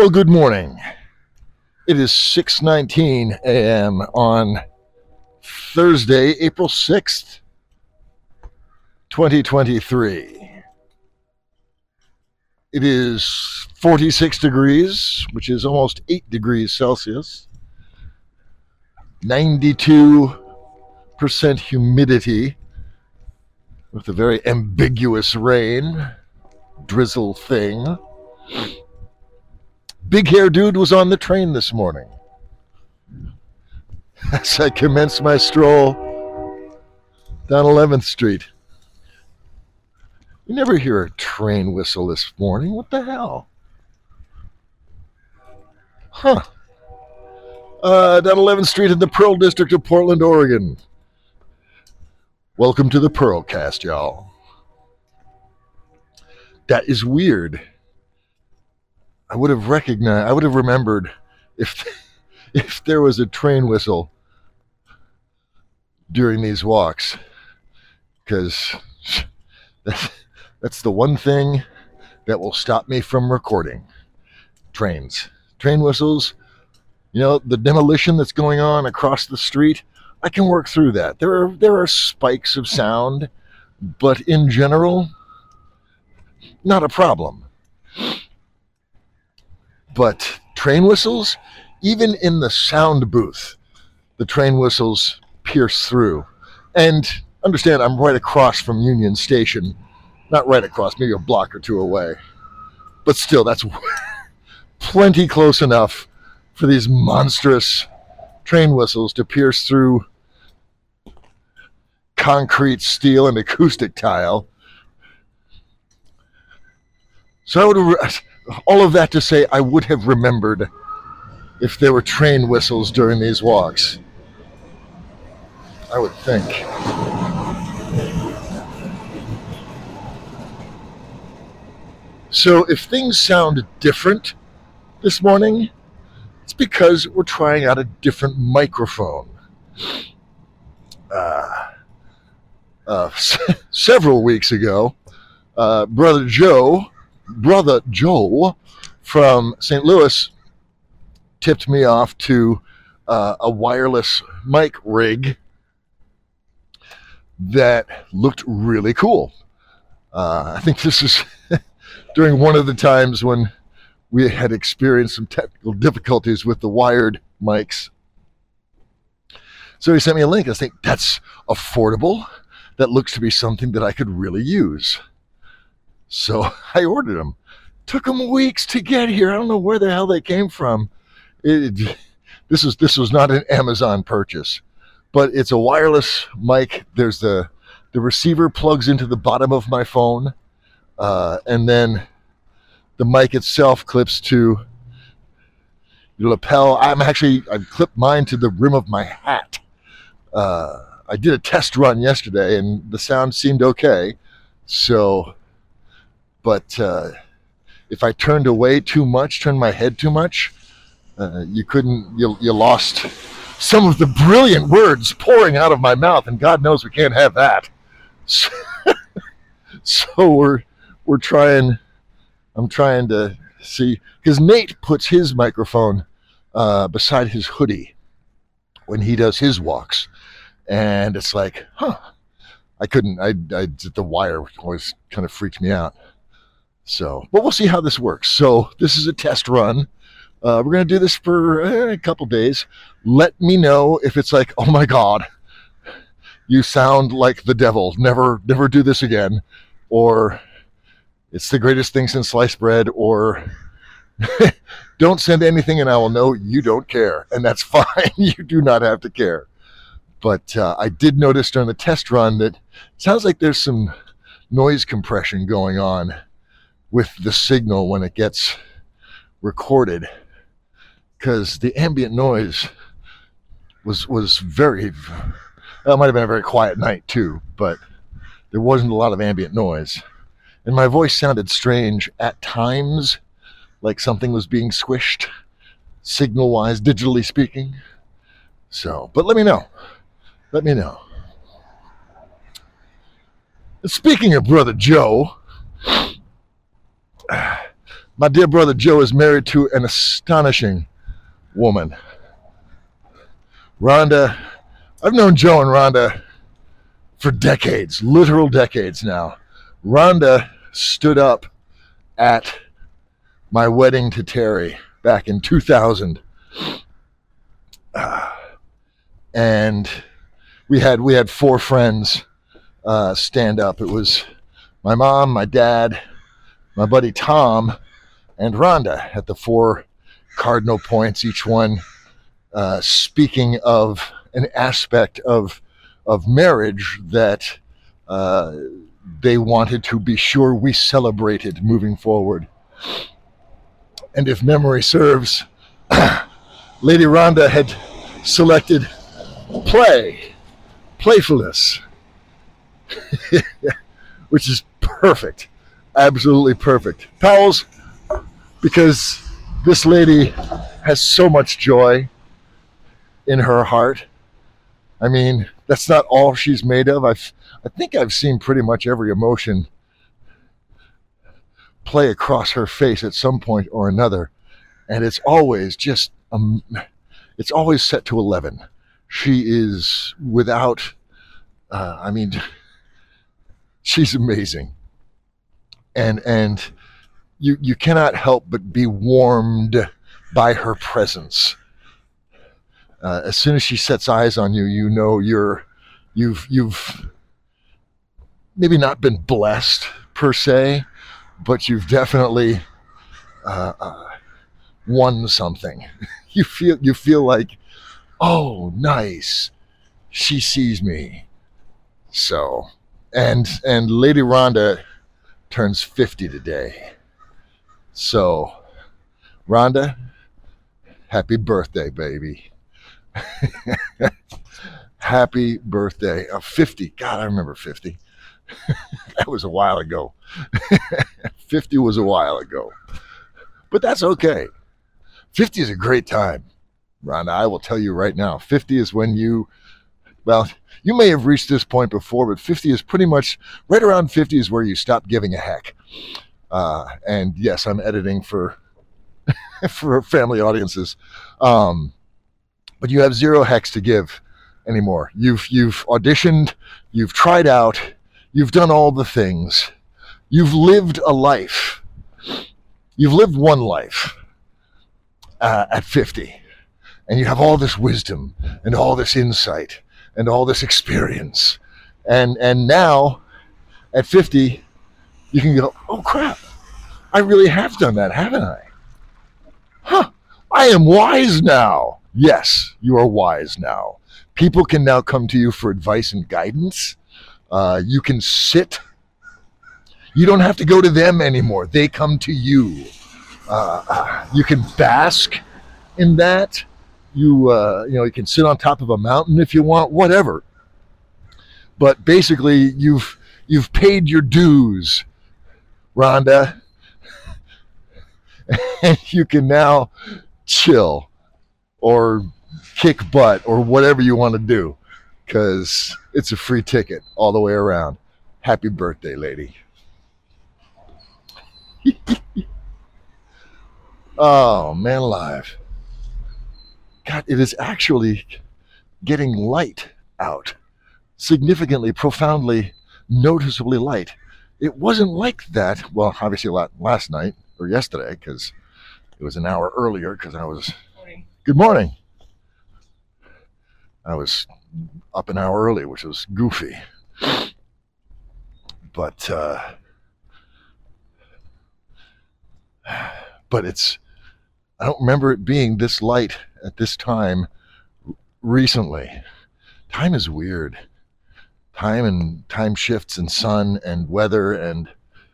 Well, good morning. It is 6:19 a.m. on Thursday, April 6th, 2023. It is 46 degrees, which is almost 8 degrees Celsius, 92% humidity with a very ambiguous rain, drizzle thing. Big hair dude was on the train this morning. As I commenced my stroll down 11th Street. You never hear a train whistle this morning. What the hell? Huh. Down 11th Street in the Pearl District of Portland, Oregon. Welcome to the Pearlcast, y'all. That is weird. I would have remembered if there was a train whistle during these walks, because that's the one thing that will stop me from recording. Train whistles, the demolition that's going on across the street, I can work through that. There are spikes of sound, but in general, not a problem. But train whistles, even in the sound booth, the train whistles pierce through. And understand, I'm right across from Union Station. Not right across, maybe a block or two away. But still, that's plenty close enough for these monstrous train whistles to pierce through concrete, steel, and acoustic tile. So all of that to say, I would have remembered if there were train whistles during these walks. I would think. So if things sound different this morning, it's because we're trying out a different microphone. Several weeks ago, Brother Joe from St. Louis tipped me off to a wireless mic rig that looked really cool. I think this is during one of the times when we had experienced some technical difficulties with the wired mics. So he sent me a link. I think that's affordable. That looks to be something that I could really use. So I ordered them. Took them weeks to get here. I don't know where the hell they came from. This was not an Amazon purchase, but it's a wireless mic. There's the receiver plugs into the bottom of my phone, and then the mic itself clips to the lapel. I clipped mine to the rim of my hat. I did a test run yesterday, and the sound seemed okay. So, but if I turned away too much, turned my head too much, you lost some of the brilliant words pouring out of my mouth, and God knows we can't have that. So we're trying. I'm trying to see, because Nate puts his microphone beside his hoodie when he does his walks, and it's like, I couldn't. The wire always kind of freaked me out. So, but we'll see how this works. So this is a test run. We're going to do this for a couple days. Let me know if it's like, oh my God, you sound like the devil. Never do this again. Or it's the greatest thing since sliced bread. Or don't send anything and I will know you don't care. And that's fine. You do not have to care. But I did notice during the test run that it sounds like there's some noise compression going on with the signal when it gets recorded, because the ambient noise was very, well, it might have been a very quiet night too, but there wasn't a lot of ambient noise, and my voice sounded strange at times, like something was being squished signal wise, digitally speaking. So, but let me know. Speaking of Brother Joe, My dear brother Joe is married to an astonishing woman. Rhonda, I've known Joe and Rhonda for decades, literal decades now. Rhonda stood up at my wedding to Terry back in 2000. And we had four friends stand up. It was my mom, my dad, my buddy Tom, and Rhonda at the four cardinal points, each one speaking of an aspect of marriage that they wanted to be sure we celebrated moving forward. And if memory serves, Lady Rhonda had selected playfulness, which is perfect, absolutely perfect. Pals, because this lady has so much joy in her heart. I mean, that's not all she's made of. I think I've seen pretty much every emotion play across her face at some point or another, and it's always just it's always set to 11. She is without she's amazing, and you cannot help but be warmed by her presence. As soon as she sets eyes on you, you know you've maybe not been blessed per se, but you've definitely won something. You feel like, oh, nice, she sees me. So, and Lady Rhonda turns 50 today. So, Rhonda, happy birthday, baby. Happy birthday. 50. God, I remember 50. That was a while ago. 50 was a while ago. But that's okay. 50 is a great time, Rhonda. I will tell you right now. 50 is when you may have reached this point before, but 50 is pretty much, right around 50 is where you stop giving a heck. And yes, I'm editing for family audiences. But you have zero hecks to give anymore. You've auditioned, you've tried out, you've done all the things. You've lived a life. You've lived one life at 50. And you have all this wisdom and all this insight and all this experience. And now at 50, you can go, oh crap, I really have done that, haven't I? Huh, I am wise now. Yes, you are wise now. People can now come to you for advice and guidance. You can sit. You don't have to go to them anymore. They come to you. You can bask in that. You can sit on top of a mountain if you want, whatever. But basically, you've paid your dues, Rhonda, and you can now chill or kick butt or whatever you want to do, because it's a free ticket all the way around. Happy birthday, lady. Oh, man alive. God, it is actually getting light out. Significantly, profoundly, noticeably light. It wasn't like that, well, obviously last night or yesterday, because it was an hour earlier, because I was... Good morning. I was up an hour early, which was goofy. But it's... I don't remember it being this light at this time recently. Time is weird. Time shifts and sun and weather and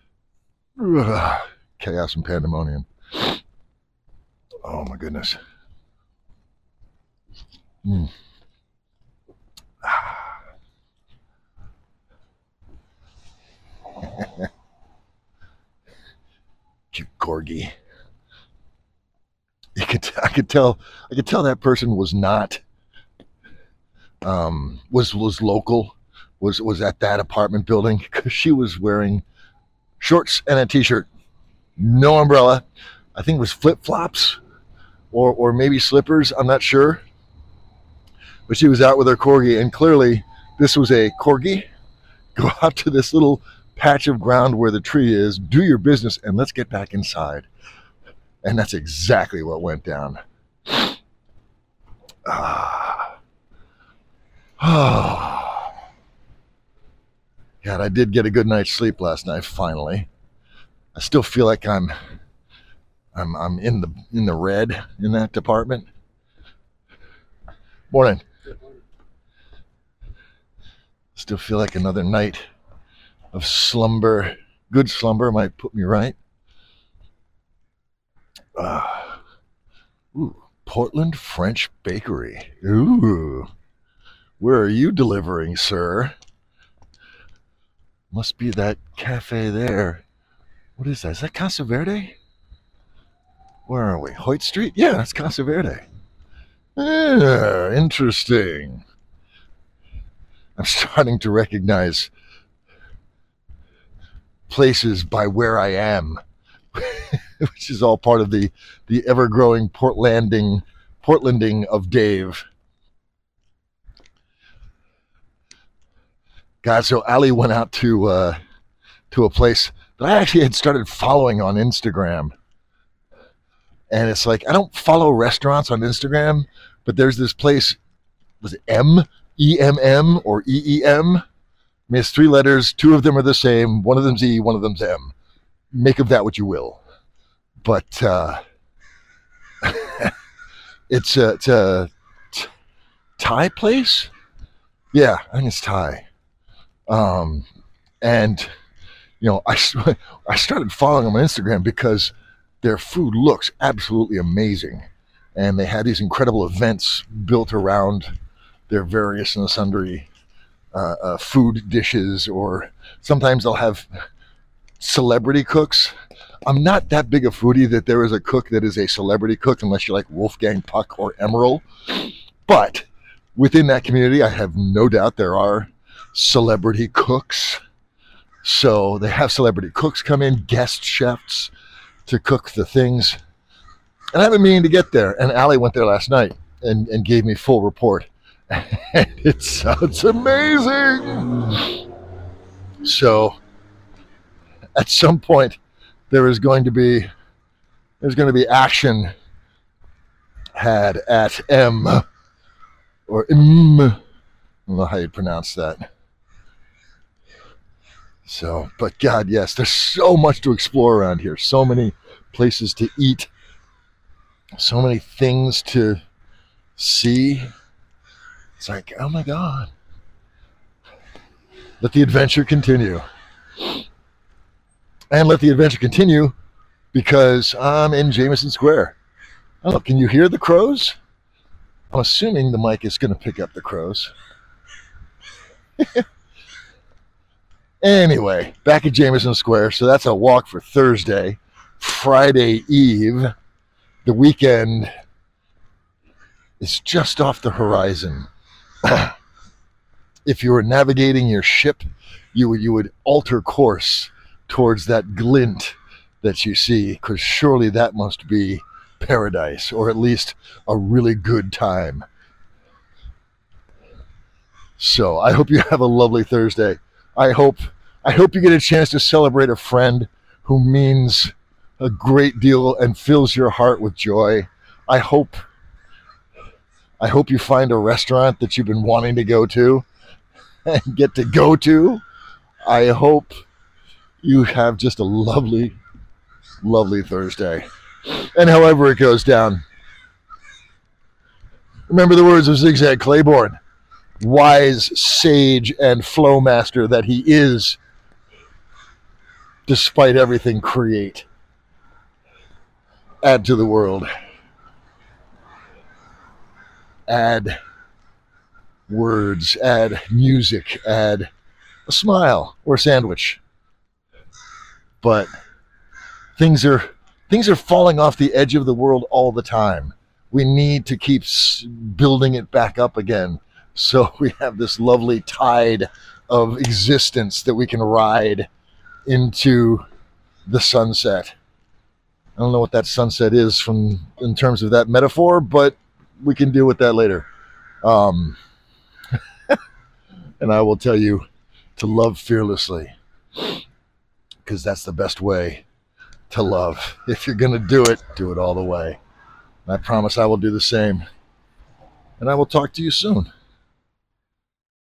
chaos and pandemonium. Oh my goodness. Cute corgi. I could tell that person was not was local, was at that apartment building, because she was wearing shorts and a t-shirt. no umbrella. I think it was flip-flops or maybe slippers. I'm not sure. But she was out with her corgi, and clearly this was a corgi. Go out to this little patch of ground where the tree is, do your business, and let's get back inside. And that's exactly what went down. God, I did get a good night's sleep last night, finally. I still feel like I'm in the red in that department. Morning. Still feel like another night of slumber, good slumber might put me right. Portland French Bakery. Ooh. Where are you delivering, sir? Must be that cafe there. What is that? Is that Casa Verde? Where are we? Hoyt Street? Yeah, that's Casa Verde. Yeah, interesting. I'm starting to recognize places by where I am, which is all part of the ever-growing Portlanding of Dave. God, so Ali went out to a place that I actually had started following on Instagram. And it's like, I don't follow restaurants on Instagram, but there's this place, was it EMM or EEM? I mean, it's 3 letters, 2 of them are the same, one of them's E, one of them's M. Make of that what you will. But it's a Thai place? Yeah, I think it's Thai. And, you know, I started following them on Instagram because their food looks absolutely amazing. And they had these incredible events built around their various and sundry food dishes, or sometimes they'll have celebrity cooks. I'm not that big a foodie that there is a cook that is a celebrity cook unless you're like Wolfgang Puck or Emeril. But within that community, I have no doubt there are celebrity cooks. So they have celebrity cooks come in, guest chefs to cook the things. And I've been meaning to get there. And Ali went there last night and gave me full report. And it sounds amazing. So at some point there's going to be action had at M or M. I don't know how you pronounce that. So, but God, yes, there's so much to explore around here. So many places to eat. So many things to see. It's like, oh my God. Let the adventure continue. And let the adventure continue because I'm in Jameson Square. Oh, can you hear the crows? I'm assuming the mic is going to pick up the crows. Anyway, back at Jameson Square. So that's a walk for Thursday. Friday Eve. The weekend is just off the horizon. If you were navigating your ship, you would alter course towards that glint that you see, because surely that must be paradise, or at least a really good time. So I hope you have a lovely Thursday. I hope you get a chance to celebrate a friend who means a great deal and fills your heart with joy. I hope you find a restaurant that you've been wanting to go to and get to go to. I hope you have just a lovely, lovely Thursday. And however it goes down, remember the words of Zigzag Claiborne, wise sage and flow master that he is, despite everything, create. Add to the world. Add words, add music, add a smile or a sandwich. But things are falling off the edge of the world all the time. We need to keep building it back up again. So we have this lovely tide of existence that we can ride into the sunset. I don't know what that sunset is in terms of that metaphor, but we can deal with that later. And I will tell you to love fearlessly, because that's the best way to love. If you're going to do it all the way. And I promise I will do the same. And I will talk to you soon.